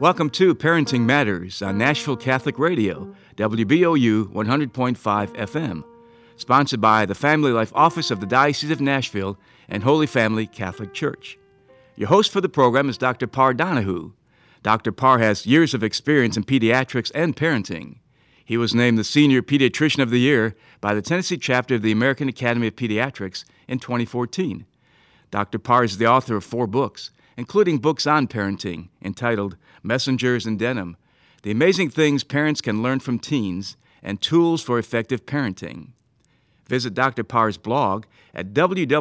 Welcome to Parenting Matters on Nashville Catholic Radio, WBOU 100.5 FM, sponsored by the Family Life Office of the Diocese of Nashville and Holy Family Catholic Church. Your host for the program is Dr. Parr Donahue. Dr. Parr has years of experience in pediatrics and parenting. He was named the Senior Pediatrician of the Year by the Tennessee chapter of the American Academy of Pediatrics in 2014. Dr. Parr is the author of 4 books, including books on parenting, entitled Messengers in Denim, The Amazing Things Parents Can Learn from Teens, and Tools for Effective Parenting. Visit Dr. Parr's blog at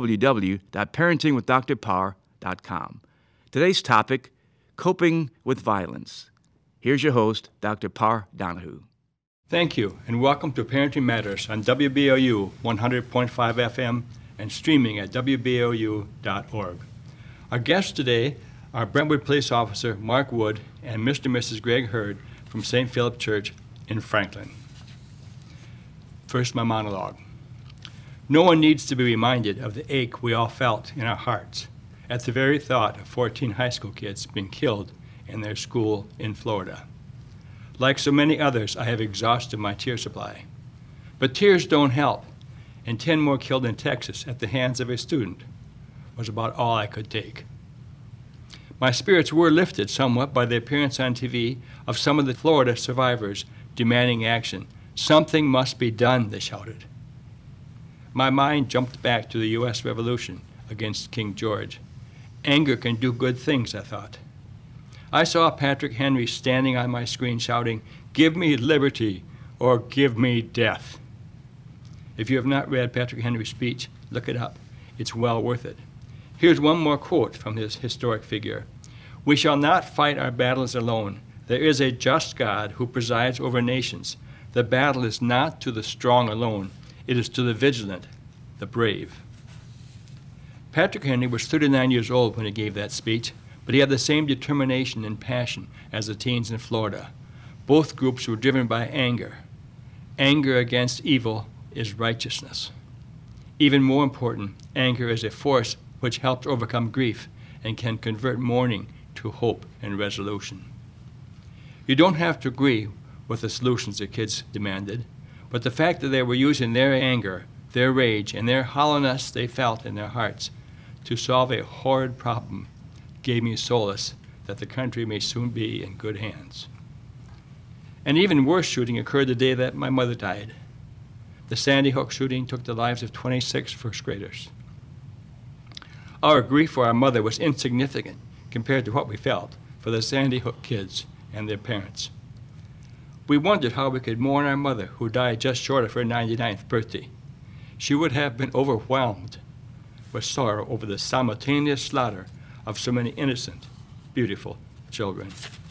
www.parentingwithdrparr.com. Today's topic, Coping with Violence. Here's your host, Dr. Parr Donahue. Thank you, and welcome to Parenting Matters on WBOU 100.5 FM and streaming at WBOU.org. Our guests today are Brentwood Police Officer Mark Wood and Mr. and Mrs. Greg Hurd from St. Philip Church in Franklin. First, my monologue. No one needs to be reminded of the ache we all felt in our hearts at the very thought of 14 high school kids being killed in their school in Florida. Like so many others, I have exhausted my tear supply. But tears don't help, and 10 more killed in Texas at the hands of a student was about all I could take. My spirits were lifted somewhat by the appearance on TV of some of the Florida survivors demanding action. Something must be done, they shouted. My mind jumped back to the U.S. Revolution against King George. Anger can do good things, I thought. I saw Patrick Henry standing on my screen shouting, "Give me liberty or give me death." If you have not read Patrick Henry's speech, look it up. It's well worth it. Here's one more quote from this historic figure. "We shall not fight our battles alone. There is a just God who presides over nations. The battle is not to the strong alone. It is to the vigilant, the brave." Patrick Henry was 39 years old when he gave that speech, but he had the same determination and passion as the teens in Florida. Both groups were driven by anger. Anger against evil is righteousness. Even more important, anger is a force which helps overcome grief and can convert mourning to hope and resolution. You don't have to agree with the solutions the kids demanded, but the fact that they were using their anger, their rage, and their hollowness they felt in their hearts to solve a horrid problem gave me solace that the country may soon be in good hands. An even worse shooting occurred the day that my mother died. The Sandy Hook shooting took the lives of 26 first graders. Our grief for our mother was insignificant compared to what we felt for the Sandy Hook kids and their parents. We wondered how we could mourn our mother, who died just short of her 99th birthday. She would have been overwhelmed with sorrow over the simultaneous slaughter of so many innocent, beautiful children.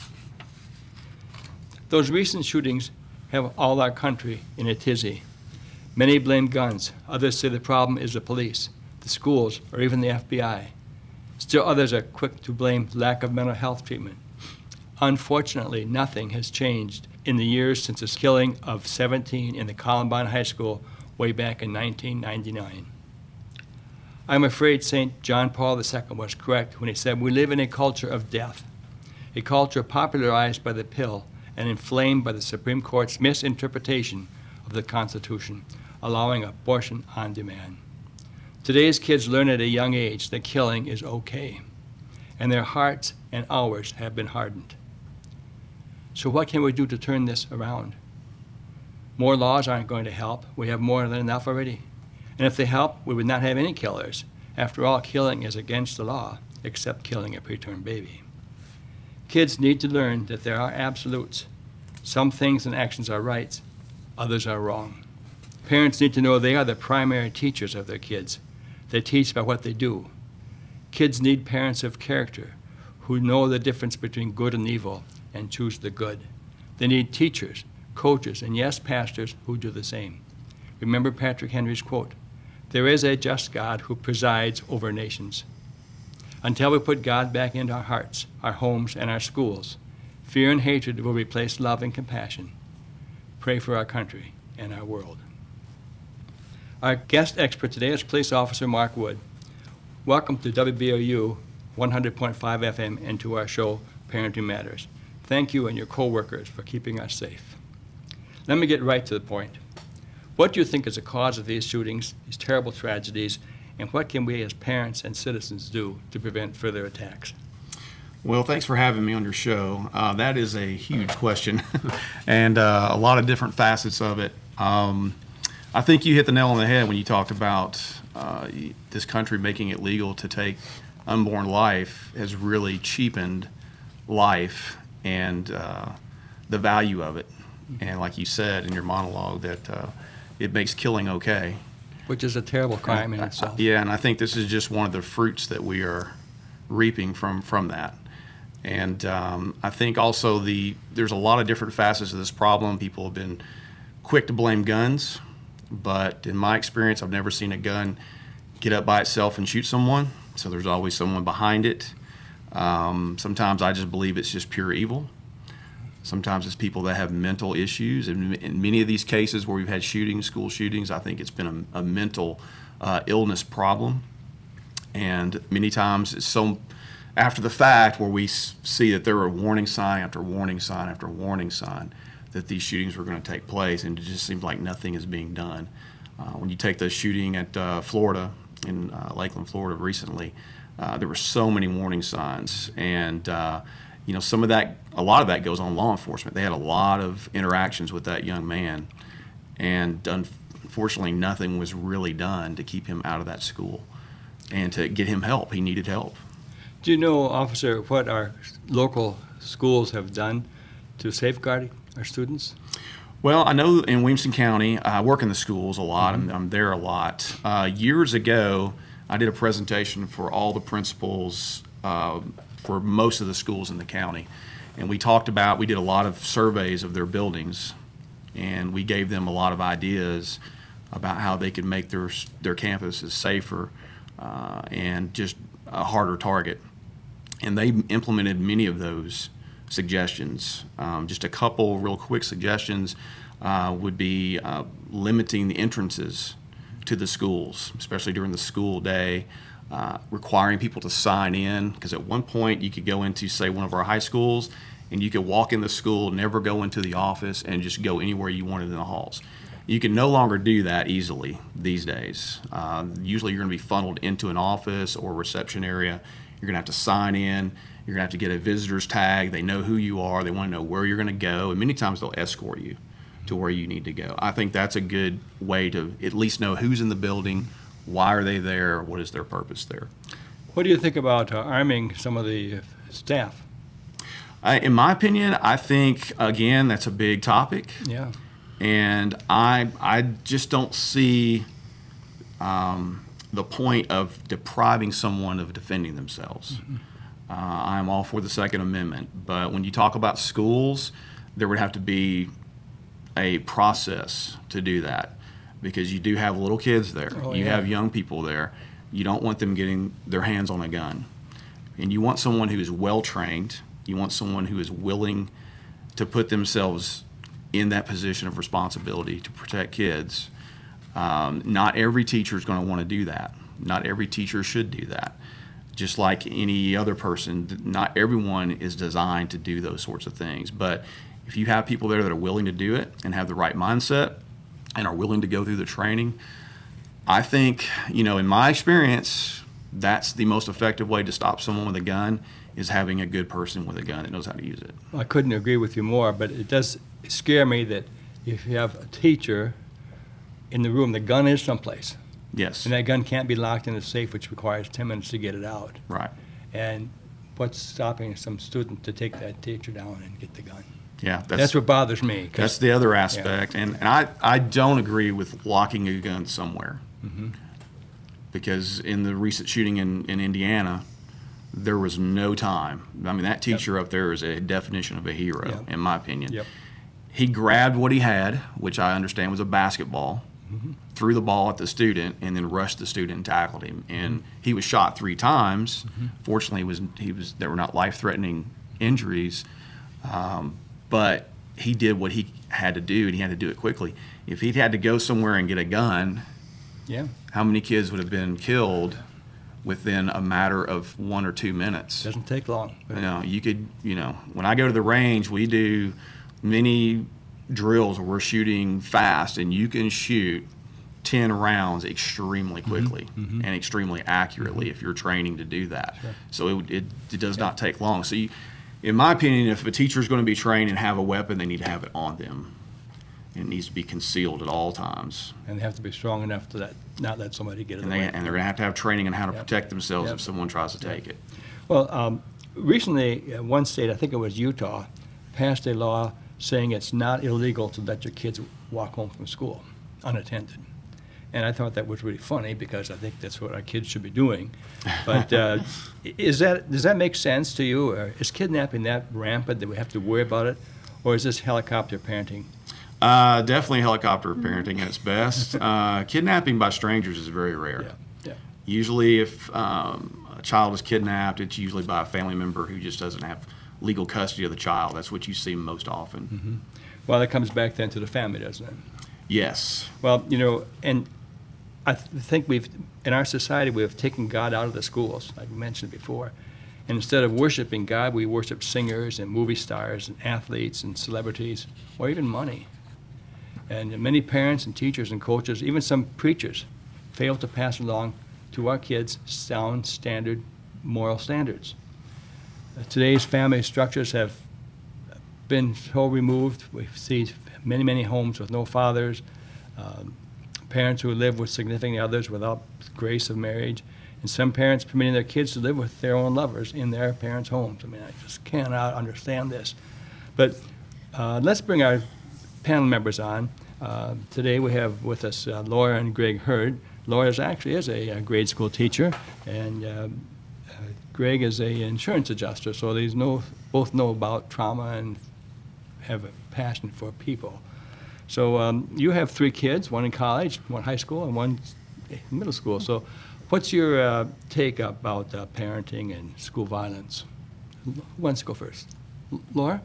Those recent shootings have all our country in a tizzy. Many blame guns. Others say the problem is the police, the schools, or even the FBI. Still others are quick to blame lack of mental health treatment. Unfortunately, nothing has changed in the years since the killing of 17 in the Columbine High School way back in 1999. I'm afraid St. John Paul II was correct when he said we live in a culture of death, a culture popularized by the pill and inflamed by the Supreme Court's misinterpretation of the Constitution, allowing abortion on demand. Today's kids learn at a young age that killing is okay, and their hearts and ours have been hardened. So what can we do to turn this around? More laws aren't going to help. We have more than enough already. And if they help, we would not have any killers. After all, killing is against the law, except killing a preterm baby. Kids need to learn that there are absolutes. Some things and actions are right, others are wrong. Parents need to know they are the primary teachers of their kids. They teach by what they do. Kids need parents of character who know the difference between good and evil and choose the good. They need teachers, coaches, and yes, pastors who do the same. Remember Patrick Henry's quote, "There is a just God who presides over nations." Until we put God back into our hearts, our homes, and our schools, fear and hatred will replace love and compassion. Pray for our country and our world. Our guest expert today is Police Officer Mark Wood. Welcome to WBOU 100.5 FM and to our show, Parenting Matters. thank you and your co-workers for keeping us safe. Let me get right to the point. What do you think is the cause of these shootings, these terrible tragedies, and what can we as parents and citizens do to prevent further attacks? Well, thanks for having me on your show. That is a huge question and a lot of different facets of it. I think you hit the nail on the head when you talked about this country making it legal to take unborn life has really cheapened life and the value of it. And like you said in your monologue, that it makes killing okay. Which is a terrible crime in itself. Yeah, and I think this is just one of the fruits that we are reaping from that. And I think also there's a lot of different facets of this problem. People have been quick to blame guns, but in my experience, I've never seen a gun get up by itself and shoot someone. So there's always someone behind it. Sometimes I just believe it's just pure evil. Sometimes it's people that have mental issues. And in many of these cases where we've had shootings, school shootings, I think it's been a mental illness problem. And many times it's so after the fact where we see that there were warning sign after warning sign after warning sign that these shootings were going to take place, and it just seems like nothing is being done. When you take the shooting at Florida, in Lakeland, Florida recently, there were so many warning signs, and a lot of that goes on law enforcement. They had a lot of interactions with that young man, and unfortunately nothing was really done to keep him out of that school and to get him help. He needed help. Do you know, Officer, what our local schools have done to safeguard our students? Well, I know in Williamson County, I work in the schools a lot. I'm there a lot. Years ago, I did a presentation for all the principals for most of the schools in the county. And we did a lot of surveys of their buildings, and we gave them a lot of ideas about how they could make their campuses safer and just a harder target. And they implemented many of those suggestions. Just a couple real quick suggestions would be limiting the entrances to the schools, especially during the school day, requiring people to sign in, because at one point you could go into, say, one of our high schools, and you could walk in the school, never go into the office, and just go anywhere you wanted in the halls. You can no longer do that easily these days. Usually you're going to be funneled into an office or reception area. You're going to have to sign in. You're going to have to get a visitor's tag. They know who you are. They want to know where you're going to go. And many times they'll escort you to where you need to go. I think that's a good way to at least know who's in the building, why are they there, what is their purpose there. What do you think about arming some of the staff? In my opinion, I think, again, that's a big topic. Yeah. And I just don't see the point of depriving someone of defending themselves. Mm-hmm. I'm all for the Second Amendment, but when you talk about schools, there would have to be a process to do that, because you do have little kids there. You have young people there. You don't want them getting their hands on a gun. And you want someone who is well-trained. You want someone who is willing to put themselves in that position of responsibility to protect kids. Not every teacher is going to want to do that. Not every teacher should do that. Just like any other person, not everyone is designed to do those sorts of things. But if you have people there that are willing to do it and have the right mindset and are willing to go through the training, I think, in my experience, that's the most effective way to stop someone with a gun, is having a good person with a gun that knows how to use it. I couldn't agree with you more, but it does scare me that if you have a teacher in the room, the gun is someplace. Yes. And that gun can't be locked in a safe, which requires 10 minutes to get it out. Right. And what's stopping some student to take that teacher down and get the gun? Yeah, that's what bothers me. That's the other aspect. Yeah. And I don't agree with locking a gun somewhere. Mm-hmm. Because in the recent shooting in Indiana, there was no time. I mean, that teacher up there is a definition of a hero, in my opinion. Yep. He grabbed what he had, which I understand was a basketball, threw the ball at the student, and then rushed the student and tackled him. And he was shot 3 times. Fortunately, there were not life-threatening injuries, but he did what he had to do, and he had to do it quickly. If he'd had to go somewhere and get a gun, how many kids would have been killed within a matter of 1 or 2 minutes. Doesn't take long. You could, when I go to the range, we do many drills where we're shooting fast, and you can shoot 10 rounds extremely quickly and extremely accurately if you're training to do that. Sure. So it does not take long. So in my opinion, if a teacher is going to be trained and have a weapon, they need to have it on them. It needs to be concealed at all times. And they have to be strong enough to not let somebody get it away. And they're going to have training on how to Yep. protect themselves Yep. if someone tries to take it. Well, recently, one state, I think it was Utah, passed a law saying it's not illegal to let your kids walk home from school unattended. And I thought that was really funny because I think that's what our kids should be doing. But does that make sense to you? Or is kidnapping that rampant that we have to worry about it? Or is this helicopter parenting? Definitely helicopter parenting at its best. Kidnapping by strangers is very rare. Yeah. Usually if a child is kidnapped, it's usually by a family member who just doesn't have legal custody of the child. That's what you see most often. Mm-hmm. Well, that comes back then to the family, doesn't it? Yes. Well, and I think in our society, we have taken God out of the schools, like we mentioned before. And instead of worshiping God, we worship singers and movie stars and athletes and celebrities, or even money. And many parents and teachers and coaches, even some preachers, fail to pass along to our kids sound standard moral standards. Today's family structures have been so removed. We see many, many homes with no fathers, parents who live with significant others without grace of marriage, and some parents permitting their kids to live with their own lovers in their parents' homes. I mean, I just cannot understand this. But let's bring our panel members on. Today we have with us Laura and Greg Hurd. Laura actually is a grade school teacher, and Greg is an insurance adjuster, so they both know about trauma and have a passion for people. So you have 3 kids, one in college, one high school, and one in middle school. So what's your take about parenting and school violence? Who wants to go first? Laura?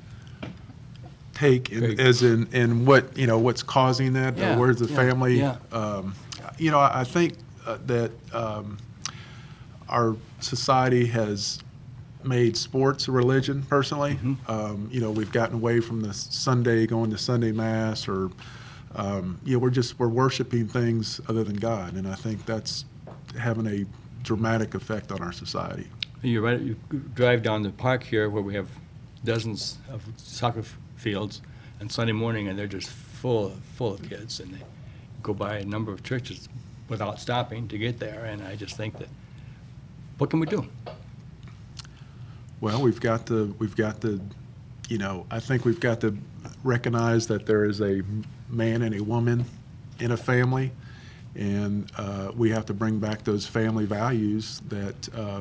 Take as in what, what's causing that, Yeah, where's the yeah, family? yeah. I think that our society has made sports a religion, personally. We've gotten away from the going to Sunday Mass, or we're worshiping things other than God, and I think that's having a dramatic effect on our society. You're right. You drive down the park here where we have dozens of soccer fields, and Sunday morning, and they're just full of kids, and they go by a number of churches without stopping to get there. And I just think that, what can we do? Well, we've got to, I think we've got to recognize that there is a man and a woman in a family, and we have to bring back those family values that,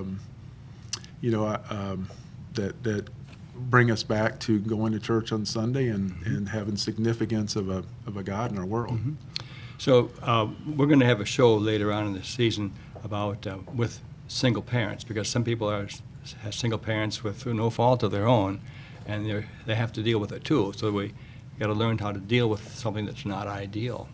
that bring us back to going to church on Sunday and having significance of a God in our world. Mm-hmm. So we're going to have a show later on in the season about with single parents, because some people have single parents through no fault of their own, and they have to deal with it too. So we got to learn how to deal with something that's not ideal.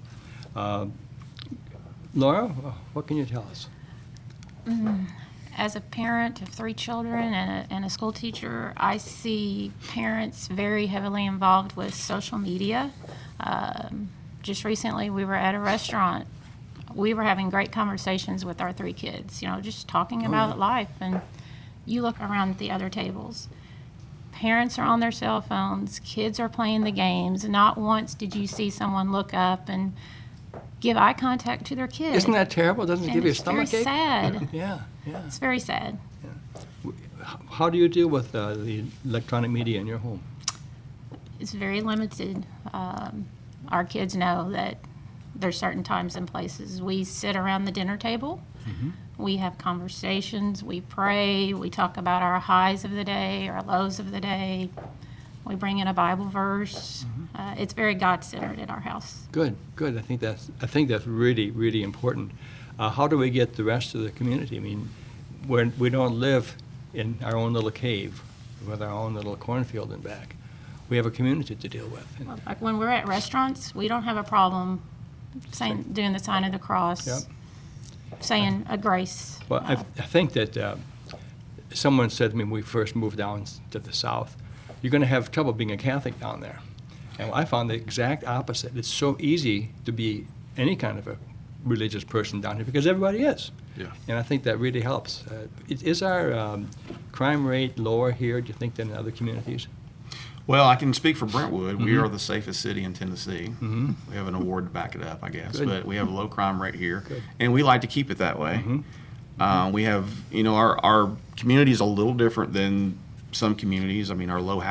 Laura, what can you tell us? As a parent of 3 children and a school teacher, I see parents very heavily involved with social media. Just recently, we were at a restaurant. We were having great conversations with our 3 kids, just talking about life. And you look around at the other tables. Parents are on their cell phones. Kids are playing the games. Not once did you see someone look up and give eye contact to their kid. Isn't that terrible? Doesn't it give you a stomach ache? It's very sad. Yeah. It's very sad. How do you deal with the electronic media in your home? It's very limited. Our kids know that there's certain times and places. We sit around the dinner table. We have conversations. We pray. We talk about our highs of the day, our lows of the day. We bring in a Bible verse. It's very God-centered at our house. Good. I think that's really, really important. How do we get the rest of the community? I mean, we don't live in our own little cave with our own little cornfield in back. We have a community to deal with. Well, like when we're at restaurants, we don't have a problem doing the sign of the cross. Yep. saying a grace. Well, I think that someone said to me when we first moved down to the South, you're going to have trouble being a Catholic down there. And I found the exact opposite. It's so easy to be any kind of a religious person down here because everybody is. Yeah. And I think that really helps. Is our crime rate lower here, do you think, than in other communities? Well, I can speak for Brentwood. We are the safest city in Tennessee. Mm-hmm. We have an award to back it up, I guess. Good. But we have a low crime rate here, Good. and we like to keep it that way. Mm-hmm. We have, our community is a little different than some communities. I mean, our low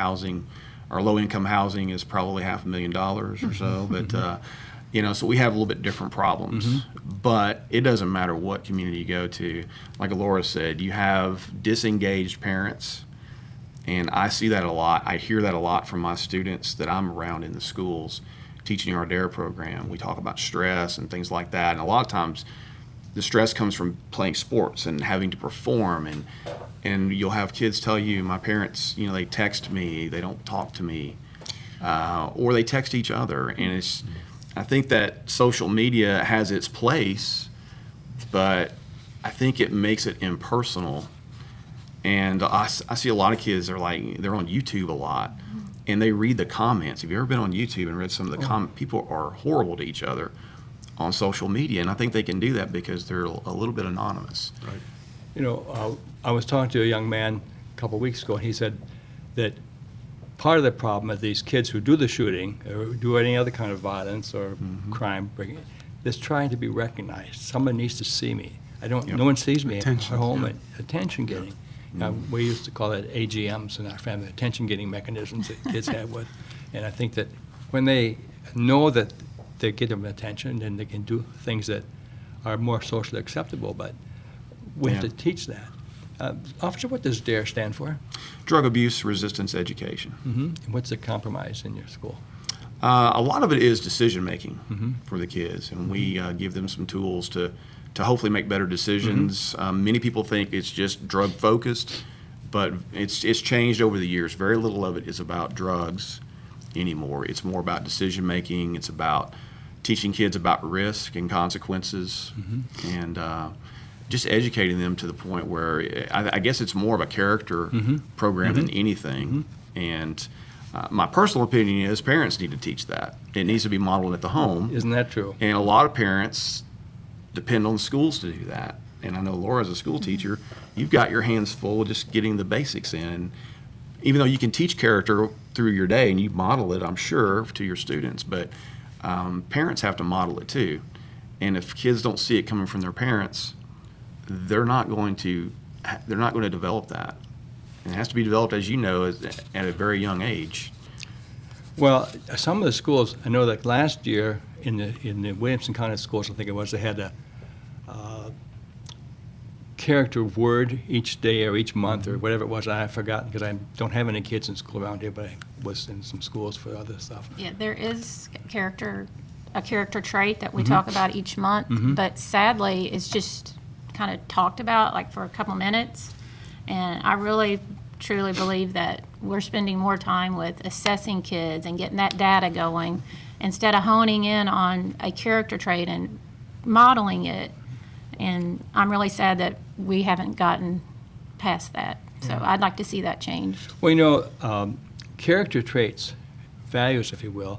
income housing is probably $500,000 or so. But so we have a little bit different problems. But it doesn't matter what community you go to. Like Laura said, you have disengaged parents. And I see that a lot. I hear that a lot from my students that I'm around in the schools teaching our DARE program. We talk about stress and things like that. And a lot of times the stress comes from playing sports and having to perform. And you'll have kids tell you, my parents, they text me, they don't talk to me, or they text each other. And I think that social media has its place, but I think it makes it impersonal. And I see a lot of kids they're on YouTube a lot, and they read the comments. Have you ever been on YouTube and read some of the comments? People are horrible to each other on social media, and I think they can do that because they're a little bit anonymous. Right. I was talking to a young man a couple of weeks ago, and he said that part of the problem is these kids who do the shooting or do any other kind of violence or crime, is trying to be recognized. Someone needs to see me. No one sees me Attention, at home. yeah. Attention getting. We used to call it AGMs in our family, attention-getting mechanisms that kids have with. And I think that when they know that they get them attention, then they can do things that are more socially acceptable. But we have to teach that. Officer, what does DARE stand for? Drug Abuse Resistance Education. And what's the compromise in your school? A lot of it is decision-making for the kids, and we give them some tools to hopefully make better decisions. Many people think it's just drug-focused, but it's changed over the years. Very little of it is about drugs anymore. It's more about decision-making. It's about teaching kids about risk and consequences, and just educating them to the point where I guess it's more of a character program than anything. And my personal opinion is parents need to teach that. It needs to be modeled at the home. Isn't that true? And a lot of parents depend on schools to do that. And I know Laura, as a school teacher, you've got your hands full just getting the basics in. And even though you can teach character through your day and you model it, I'm sure, to your students, but parents have to model it too. And if kids don't see it coming from their parents, they're not going to develop that. And it has to be developed, as you know, at a very young age. Well, some of the schools, I know that last year in the Williamson County schools, I think it was, they had a character word each day or each month or whatever it was. I've forgotten because I don't have any kids in school around here, but I was in some schools for other stuff. Yeah, there is a character trait that we talk about each month, but sadly, it's just kind of talked about like for a couple minutes. And I really, truly believe that we're spending more time with assessing kids and getting that data going instead of honing in on a character trait and modeling it. And I'm really sad that we haven't gotten past that. So I'd like to see that changed. Well, character traits, values, if you will,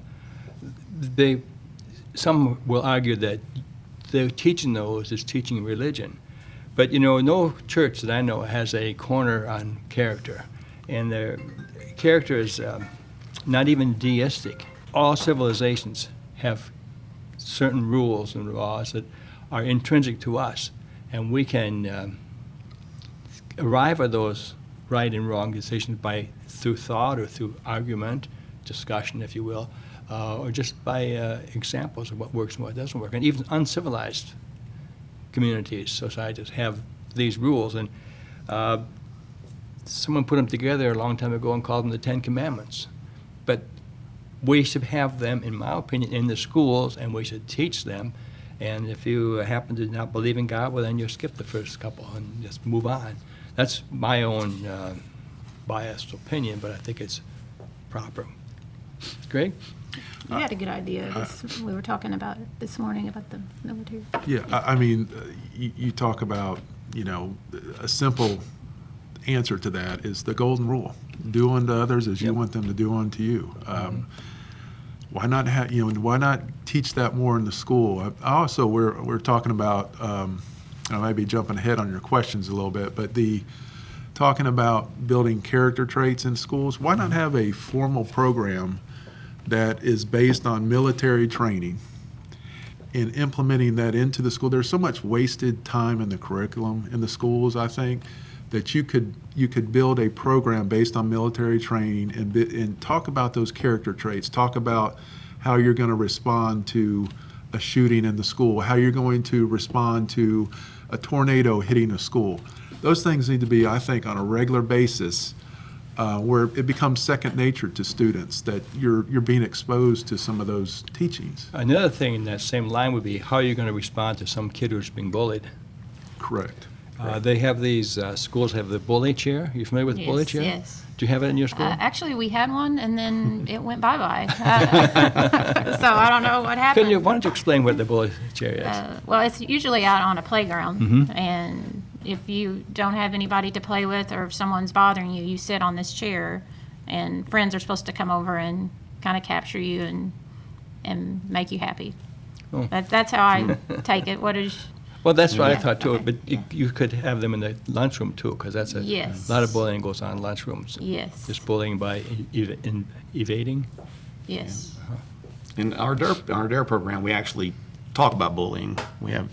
some will argue that they're teaching those is teaching religion. But, no church that I know has a corner on character. And their character is not even deistic. All civilizations have certain rules and laws that are intrinsic to us. And we can arrive at those right and wrong decisions through thought or through argument, discussion, if you will, or just by examples of what works and what doesn't work. And even uncivilized communities, societies have these rules, and someone put them together a long time ago and called them the Ten Commandments. But we should have them, in my opinion, in the schools, and we should teach them. And if you happen to not believe in God, well, then you skip the first couple and just move on. That's my own biased opinion, but I think it's proper. Greg? You had a good idea. We were talking about it this morning about the military. Yeah, I mean, you talk about, a simple answer to that is the golden rule: do unto others as you want them to do unto you. Why not why not teach that more in the school? Also, we're talking about, I may be jumping ahead on your questions a little bit, but talking about building character traits in schools. Why not have a formal program that is based on military training and implementing that into the school? There's so much wasted time in the curriculum in the schools, I think, that you could build a program based on military training and talk about those character traits, talk about how you're going to respond to a shooting in the school, how you're going to respond to a tornado hitting a school. Those things need to be, I think, on a regular basis, where it becomes second nature to students, that you're being exposed to some of those teachings. Another thing in that same line would be how are you going to respond to some kid who's being bullied? Correct. They have these schools have the bully chair. Are you familiar with the bully chair? Yes. Do you have it in your school? Actually, we had one, and then it went bye-bye. So I don't know what happened. Why don't you explain what the bully chair is? Well, it's usually out on a playground, Mm-hmm. and if you don't have anybody to play with or if someone's bothering you, you sit on this chair, and friends are supposed to come over and kind of capture you and make you happy. Oh. That's how I take it. What is... Well, that's what I Yeah. thought too. Okay. But you could have them in the lunchroom too, because that's Yes. a lot of bullying goes on in lunchrooms. Yes. Just bullying by evading. Yes. In our DARE program, we actually talk about bullying. We have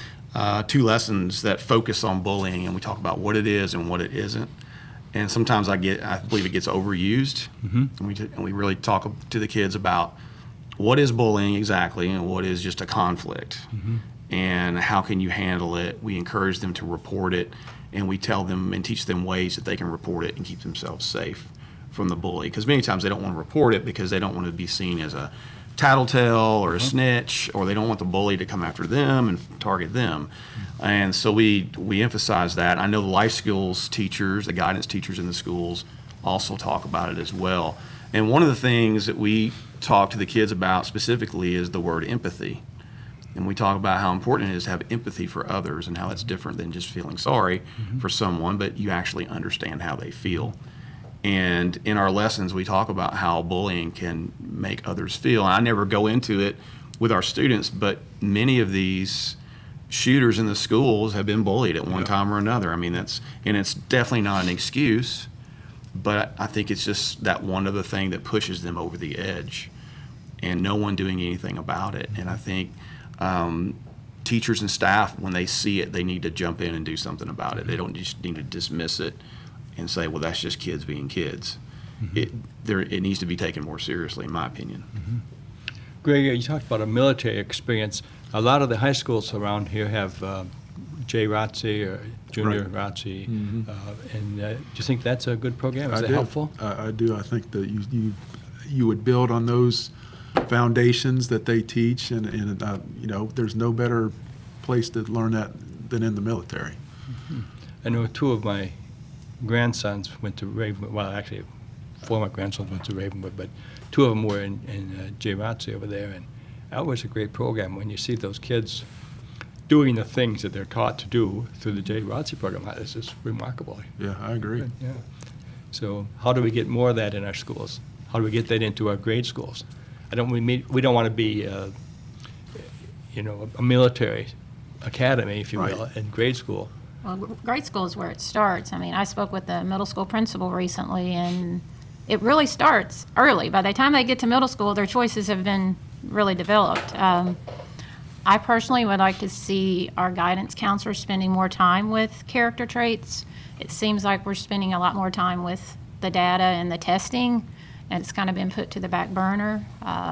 2 lessons that focus on bullying, and we talk about what it is and what it isn't. And sometimes I believe it gets overused, and we really talk to the kids about what is bullying exactly and what is just a conflict, and how can you handle it. We encourage them to report it, and we tell them and teach them ways that they can report it and keep themselves safe from the bully. Because many times they don't want to report it because they don't want to be seen as a tattletale or a snitch, or they don't want the bully to come after them and target them. And so we emphasize that. I know the life skills teachers, the guidance teachers in the schools also talk about it as well. And one of the things that we talk to the kids about specifically is the word empathy. And we talk about how important it is to have empathy for others and how it's different than just feeling sorry for someone, but you actually understand how they feel. And in our lessons, we talk about how bullying can make others feel. And I never go into it with our students, but many of these shooters in the schools have been bullied at one time or another. I mean, it's definitely not an excuse, but I think it's just that one other thing that pushes them over the edge, and no one doing anything about it. And I think teachers and staff, when they see it, they need to jump in and do something about it. They don't just need to dismiss it and say, well, that's just kids being kids. It needs to be taken more seriously, in my opinion. Greg, you talked about a military experience. A lot of the high schools around here have JROTC or Junior ROTC. And do you think that's a good program? Is it helpful? I do. I think that you would build on those foundations that they teach, and there's no better place to learn that than in the military. I know 2 of my grandsons went to Ravenwood. Well, actually, 4 of my grandsons went to Ravenwood, but 2 of them were in JROTC over there. And that was a great program when you see those kids doing the things that they're taught to do through the JROTC program. This is remarkable. Yeah, I agree. Yeah. So how do we get more of that in our schools? How do we get that into our grade schools? We don't want to be, a military academy, if you will, in grade school. Well, grade school is where it starts. I mean, I spoke with the middle school principal recently, and it really starts early. By the time they get to middle school, their choices have been really developed. I personally would like to see our guidance counselors spending more time with character traits. It seems like we're spending a lot more time with the data and the testing, and it's kind of been put to the back burner.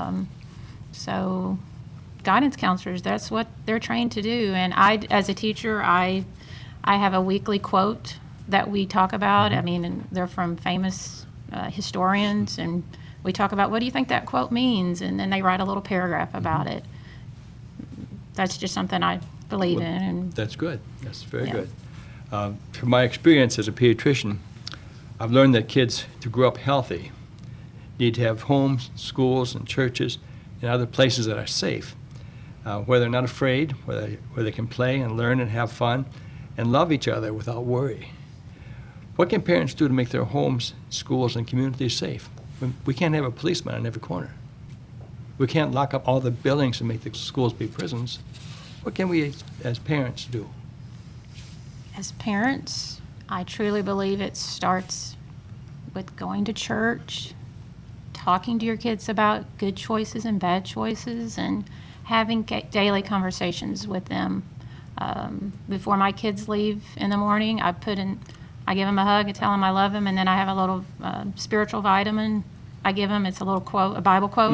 So guidance counselors, that's what they're trained to do. And as a teacher, I have a weekly quote that we talk about. I mean, and they're from famous historians, and we talk about, what do you think that quote means? And then they write a little paragraph about it. That's just something I believe in. And that's good. That's very Yeah. good. From my experience as a pediatrician, I've learned that kids, to grow up healthy, need to have homes, schools, and churches in other places that are safe, where they're not afraid, where they can play and learn and have fun and love each other without worry. What can parents do to make their homes, schools, and communities safe? We can't have a policeman on every corner. We can't lock up all the buildings and make the schools be prisons. What can we as parents do? As parents, I truly believe it starts with going to church, talking to your kids about good choices and bad choices, and having daily conversations with them. Before my kids leave in the morning, I give them a hug and tell them I love them, and then I have a little spiritual vitamin I give them. It's a little quote, a Bible quote.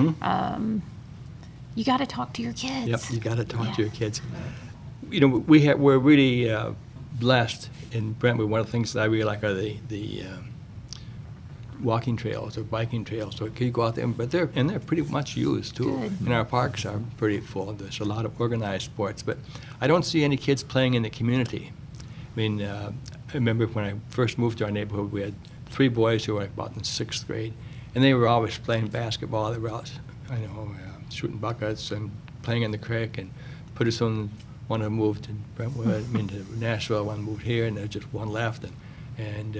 You got to talk to your kids. Yep, you got to talk to your kids. You know, we're really blessed in Brentwood. One of the things that I really like are the walking trails or biking trails. So you go out there, but they're pretty much used too. Good. And our parks are pretty full. There's a lot of organized sports, but I don't see any kids playing in the community. I mean, I remember when I first moved to our neighborhood, we had 3 boys who were about in 6th grade, and they were always playing basketball. They were out, shooting buckets and playing in the creek. And pretty soon, one of them moved to Brentwood, to Nashville. One moved here, and there's just one left. And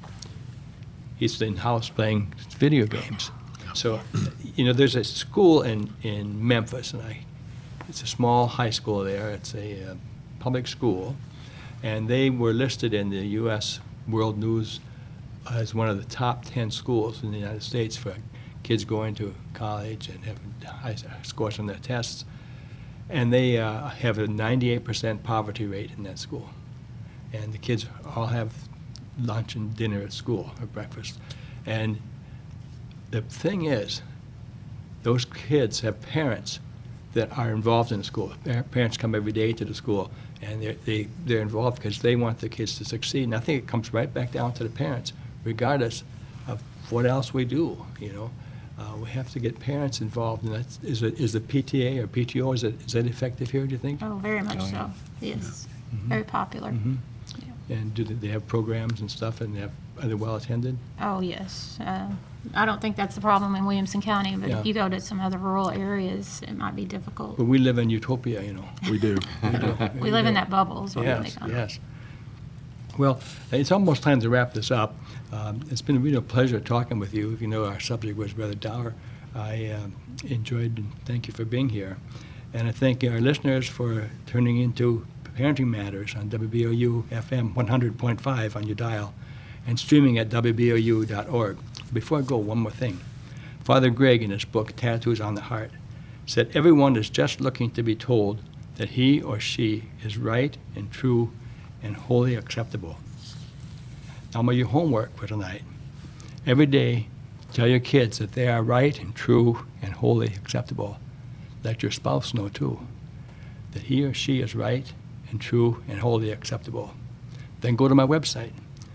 he's in house playing video games. So, there's a school in Memphis, and it's a small high school there. It's a public school, and they were listed in the U.S. World News as one of the top 10 schools in the United States for kids going to college and having high scores on their tests. And they have a 98% poverty rate in that school. And the kids all have lunch and dinner at school, or breakfast. And the thing is, those kids have parents that are involved in the school. Parents come every day to the school, and they're involved because they want the kids to succeed. And I think it comes right back down to the parents, regardless of what else we do. We have to get parents involved, and is the PTA or PTO, is that effective here, do you think? Oh, very much so. Yes. Very popular. Yeah. And do they have programs and stuff, and are they well attended? Oh, yes. I don't think that's the problem in Williamson County, but if you go to some other rural areas, it might be difficult. But we live in utopia, We do. We live in that bubble, is what we think. Yes. Well, it's almost time to wrap this up. It's been a real pleasure talking with you. If you know, our subject was rather dour. I enjoyed and thank you for being here. And I thank our listeners for turning into Parenting Matters on WBOU FM 100.5 on your dial and streaming at WBOU.org. Before I go, one more thing. Father Greg, in his book, Tattoos on the Heart, said everyone is just looking to be told that he or she is right and true and wholly acceptable. Now, your homework for tonight. Every day, tell your kids that they are right and true and wholly acceptable. Let your spouse know, too, that he or she is right and true and wholly acceptable. Then go to my website,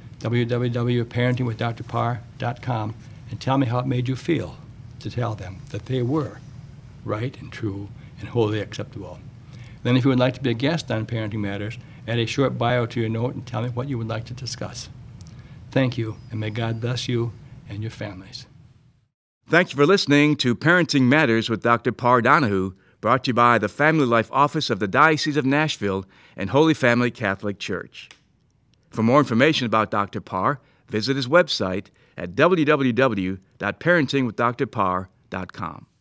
www.parentingwithdrparr.com, and tell me how it made you feel to tell them that they were right and true and wholly acceptable. Then, if you would like to be a guest on Parenting Matters, add a short bio to your note and tell me what you would like to discuss. Thank you, and may God bless you and your families. Thank you for listening to Parenting Matters with Dr. Parr Donahue, brought to you by the Family Life Office of the Diocese of Nashville and Holy Family Catholic Church. For more information about Dr. Parr, visit his website at www.parentingwithdrparr.com.